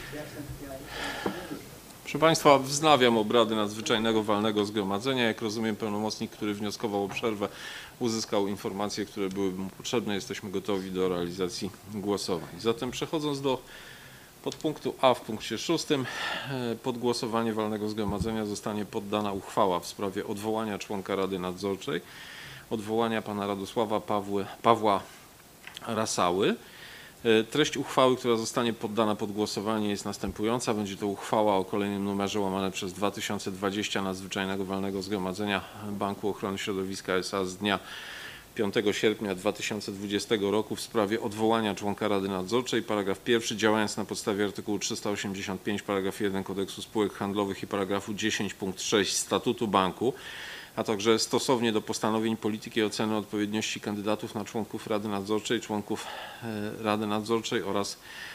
Proszę Państwa, wznawiam obrady nadzwyczajnego walnego zgromadzenia. Jak rozumiem, pełnomocnik, który wnioskował o przerwę, uzyskał informacje, które były mu potrzebne. Jesteśmy gotowi do realizacji głosowań. Zatem przechodząc do podpunktu A w punkcie 6, pod głosowanie walnego zgromadzenia zostanie poddana uchwała w sprawie odwołania członka Rady Nadzorczej, odwołania pana Radosława Pawła Rasały. Treść uchwały, która zostanie poddana pod głosowanie, jest następująca. Będzie to uchwała o kolejnym numerze łamane przez 2020 nadzwyczajnego walnego zgromadzenia Banku Ochrony Środowiska S.A. z dnia 5 sierpnia 2020 roku w sprawie odwołania członka Rady Nadzorczej. Paragraf pierwszy. Działając na podstawie artykułu 385 paragraf 1 Kodeksu Spółek Handlowych i paragrafu 10 punkt 6 Statutu Banku, a także stosownie do postanowień polityki oceny odpowiedniości kandydatów na członków Rady Nadzorczej, członków Rady Nadzorczej oraz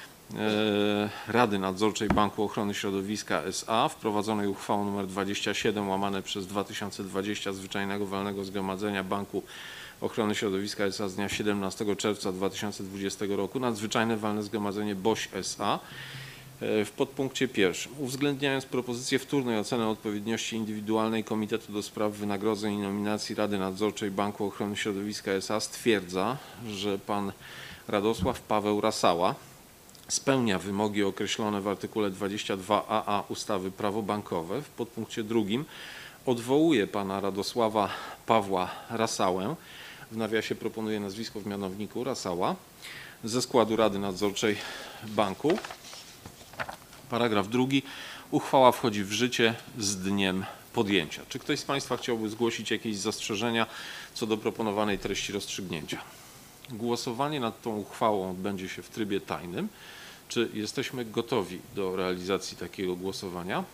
Rady Nadzorczej Banku Ochrony Środowiska S.A. wprowadzonej uchwałą nr 27 łamane przez 2020 Zwyczajnego Walnego Zgromadzenia Banku Ochrony Środowiska S.A. z dnia 17 czerwca 2020 roku Nadzwyczajne Walne Zgromadzenie BOŚ S.A. w podpunkcie pierwszym, uwzględniając propozycję wtórnej oceny odpowiedniości indywidualnej Komitetu do Spraw Wynagrodzeń i Nominacji Rady Nadzorczej Banku Ochrony Środowiska S.A. stwierdza, że pan Radosław Paweł Rasała spełnia wymogi określone w artykule 22aa ustawy Prawo bankowe. W podpunkcie drugim odwołuje pana Radosława Pawła Rasałę, w nawiasie proponuje nazwisko w mianowniku Rasała, ze składu Rady Nadzorczej Banku. Paragraf drugi. Uchwała wchodzi w życie z dniem podjęcia. Czy ktoś z Państwa chciałby zgłosić jakieś zastrzeżenia co do proponowanej treści rozstrzygnięcia? Głosowanie nad tą uchwałą odbędzie się w trybie tajnym. Czy jesteśmy gotowi do realizacji takiego głosowania?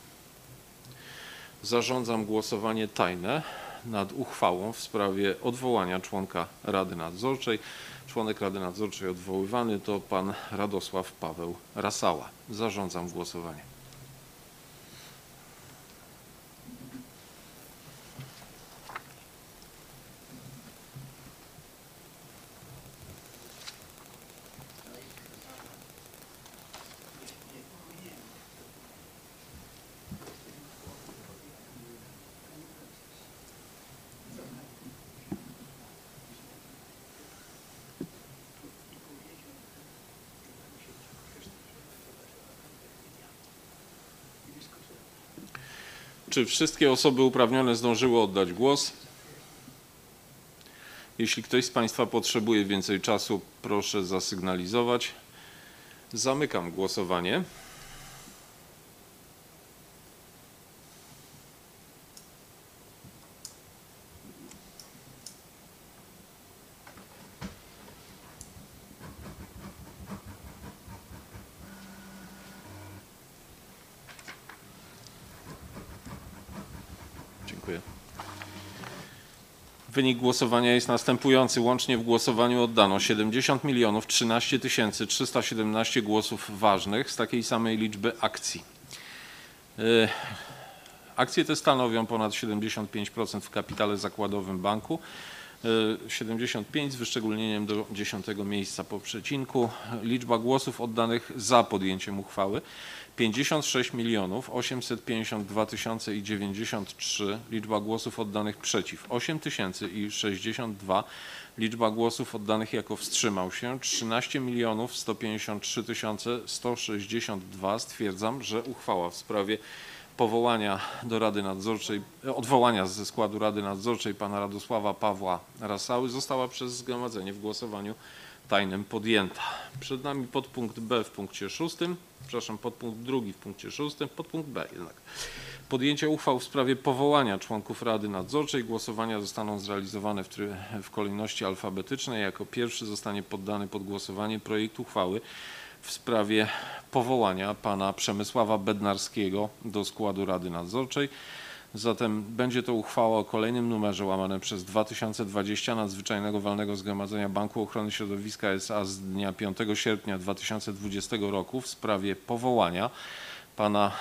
Zarządzam głosowanie tajne nad uchwałą w sprawie odwołania członka Rady Nadzorczej. Członek Rady Nadzorczej odwoływany to pan Radosław Paweł Rasała. Zarządzam głosowanie. Czy wszystkie osoby uprawnione zdążyły oddać głos? Jeśli ktoś z Państwa potrzebuje więcej czasu, proszę zasygnalizować. Zamykam głosowanie. Dziękuję. Wynik głosowania jest następujący. Łącznie w głosowaniu oddano 70 013 317 głosów ważnych z takiej samej liczby akcji. Akcje te stanowią ponad 75% w kapitale zakładowym banku. 75 z wyszczególnieniem do 10 miejsca po przecinku. Liczba głosów oddanych za podjęciem uchwały 56 852 093. Liczba głosów oddanych przeciw 8062. Liczba głosów oddanych jako wstrzymał się 13 153 162. Stwierdzam, że uchwała w sprawie powołania do Rady Nadzorczej, odwołania ze składu Rady Nadzorczej pana Radosława Pawła Rasały została przez zgromadzenie w głosowaniu tajnym podjęta. Przed nami podpunkt B w punkcie 6, przepraszam, podpunkt drugi w punkcie 6, podpunkt B jednak. Podjęcie uchwał w sprawie powołania członków Rady Nadzorczej. Głosowania zostaną zrealizowane w kolejności alfabetycznej. Jako pierwszy zostanie poddany pod głosowanie projekt uchwały w sprawie powołania pana Przemysława Bednarskiego do składu Rady Nadzorczej. Zatem będzie to uchwała o kolejnym numerze łamane przez 2020 Nadzwyczajnego Walnego Zgromadzenia Banku Ochrony Środowiska S.A. z dnia 5 sierpnia 2020 roku w sprawie powołania pana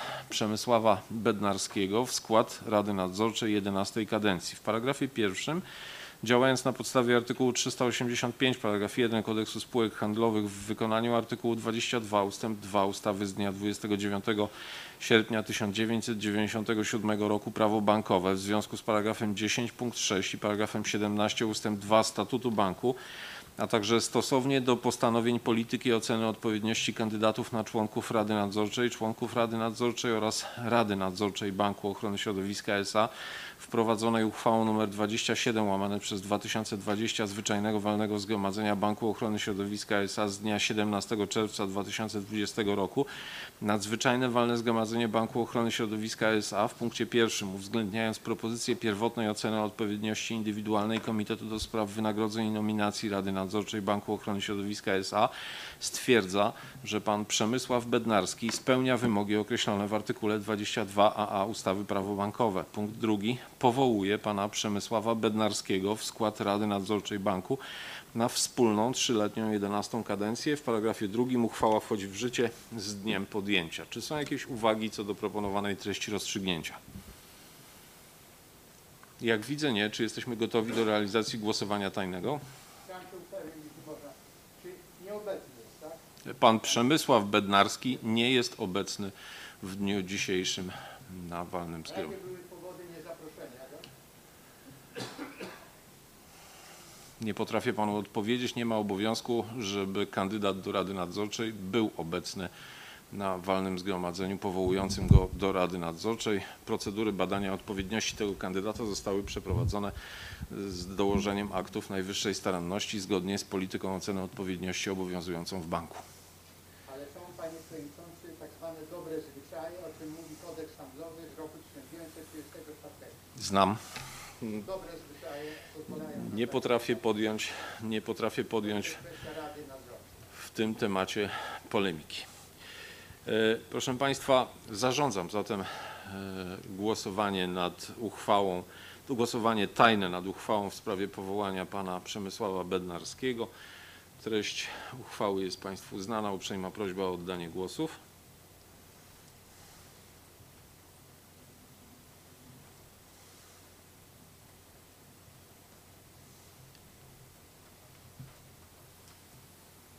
Przemysława Bednarskiego w skład Rady Nadzorczej 11. kadencji. W paragrafie pierwszym Działając na podstawie artykułu 385 paragraf 1 Kodeksu Spółek Handlowych w wykonaniu artykułu 22 ustęp 2 ustawy z dnia 29 sierpnia 1997 roku Prawo bankowe w związku z paragrafem 10 punkt 6 i paragrafem 17 ustęp 2 Statutu Banku, a także stosownie do postanowień polityki oceny odpowiedniości kandydatów na członków Rady Nadzorczej, członków Rady Nadzorczej oraz Rady Nadzorczej Banku Ochrony Środowiska S.A. wprowadzonej uchwałą nr 27/2020 Zwyczajnego Walnego Zgromadzenia Banku Ochrony Środowiska S.A. z dnia 17 czerwca 2020 roku Nadzwyczajne Walne Zgromadzenie Banku Ochrony Środowiska S.A. w punkcie pierwszym, uwzględniając propozycję pierwotnej oceny odpowiedniości indywidualnej Komitetu do Spraw Wynagrodzeń i Nominacji Rady Nadzorczej Banku Ochrony Środowiska S.A. stwierdza, że pan Przemysław Bednarski spełnia wymogi określone w artykule 22aa ustawy Prawo bankowe. Punkt drugi. Powołuje pana Przemysława Bednarskiego w skład Rady Nadzorczej Banku na wspólną 3-letnią 11. kadencję. W paragrafie drugim uchwała wchodzi w życie z dniem podjęcia. Czy są jakieś uwagi co do proponowanej treści rozstrzygnięcia? Jak widzę nie. Czy jesteśmy gotowi do realizacji głosowania tajnego? Chciałem się upewnić, czy nieobecny jest, tak? Pan Przemysław Bednarski nie jest obecny w dniu dzisiejszym na walnym zgromadzeniu. Jakie były powody niezaproszenia go? Nie potrafię panu odpowiedzieć. Nie ma obowiązku, żeby kandydat do Rady Nadzorczej był obecny na walnym zgromadzeniu powołującym go do Rady Nadzorczej. Procedury badania odpowiedniości tego kandydata zostały przeprowadzone z dołożeniem aktów najwyższej staranności zgodnie z polityką oceny odpowiedniości obowiązującą w banku. Ale są, panie przewodniczący, tak zwane dobre zwyczaje, o czym mówi kodeks handlowy z roku 1934. Znam. Dobre zwyczaje pozwalają na Nie potrafię podjąć kwestia Rady Nadzorczej. w tym temacie polemiki. Proszę Państwa, zarządzam zatem głosowanie tajne nad uchwałą w sprawie powołania pana Przemysława Bednarskiego. Treść uchwały jest Państwu znana. Uprzejma prośba o oddanie głosów.